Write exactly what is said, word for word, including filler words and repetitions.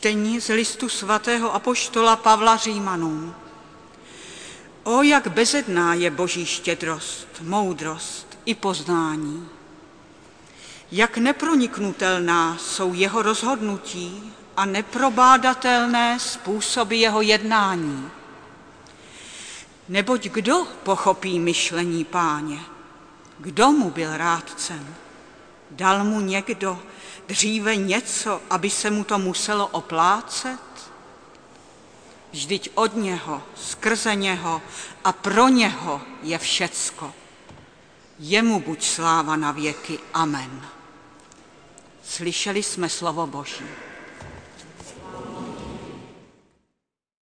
Čtení z listu svatého apoštola Pavla Římanům. O, jak bezedná je Boží štědrost, moudrost i poznání. Jak neproniknutelná jsou jeho rozhodnutí a neprobádatelné způsoby jeho jednání. Neboť kdo pochopí myšlení Páně? Kdo mu byl rádcem? Dal mu někdo dříve něco, aby se mu to muselo oplácet? Vždyť od něho, skrze něho a pro něho je všecko. Jemu buď sláva na věky. Amen. Slyšeli jsme slovo Boží.